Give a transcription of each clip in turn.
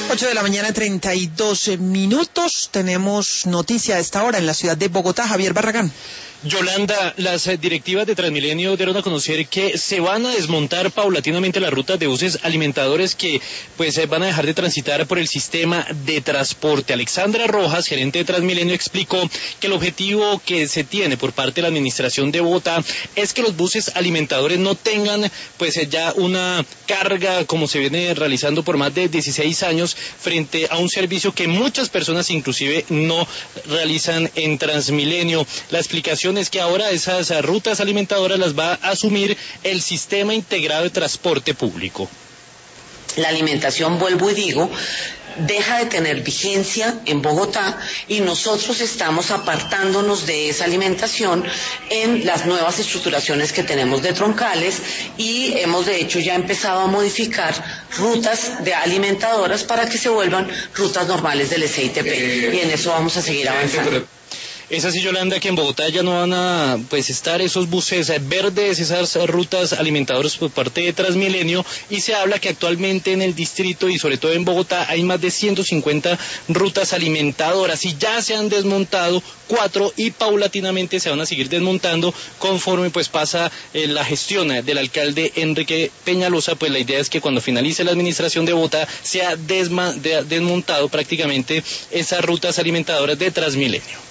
8:32 a.m. Tenemos noticia a esta hora en la ciudad de Bogotá. Javier Barragán. Yolanda, las directivas de Transmilenio dieron a conocer que se van a desmontar paulatinamente las rutas de buses alimentadores que pues van a dejar de transitar por el sistema de transporte. Alexandra Rojas, gerente de Transmilenio, explicó que el objetivo que se tiene por parte de la administración de Bogotá es que los buses alimentadores no tengan pues ya una carga como se viene realizando por más de 16 años frente a un servicio que muchas personas inclusive no realizan en Transmilenio. La explicación es que ahora esas rutas alimentadoras las va a asumir el sistema integrado de transporte público. La alimentación, vuelvo y digo, deja de tener vigencia en Bogotá y nosotros estamos apartándonos de esa alimentación en las nuevas estructuraciones que tenemos de troncales y hemos de hecho ya empezado a modificar rutas de alimentadoras para que se vuelvan rutas normales del SITP y en eso vamos a seguir avanzando. Es así, Yolanda, que en Bogotá ya no van a estar esos buses verdes, esas rutas alimentadoras por parte de Transmilenio, y se habla que actualmente en el distrito y sobre todo en Bogotá hay más de 150 rutas alimentadoras y ya se han desmontado 4 y paulatinamente se van a seguir desmontando conforme pasa la gestión del alcalde Enrique Peñalosa. Pues la idea es que cuando finalice la administración de Bogotá se ha desmontado prácticamente esas rutas alimentadoras de Transmilenio.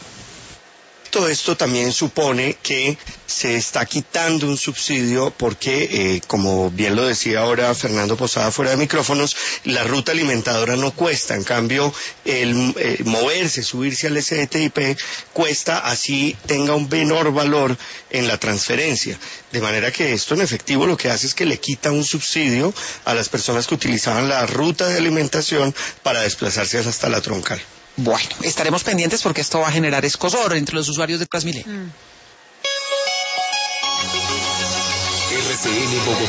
Todo esto también supone que se está quitando un subsidio porque, como bien lo decía ahora Fernando Posada fuera de micrófonos, la ruta alimentadora no cuesta, en cambio el moverse, subirse al STIP cuesta, así tenga un menor valor en la transferencia. De manera que esto en efectivo lo que hace es que le quita un subsidio a las personas que utilizaban la ruta de alimentación para desplazarse hasta la troncal. Bueno, estaremos pendientes porque esto va a generar escozor entre los usuarios de Transmilenio. RCN Bogotá.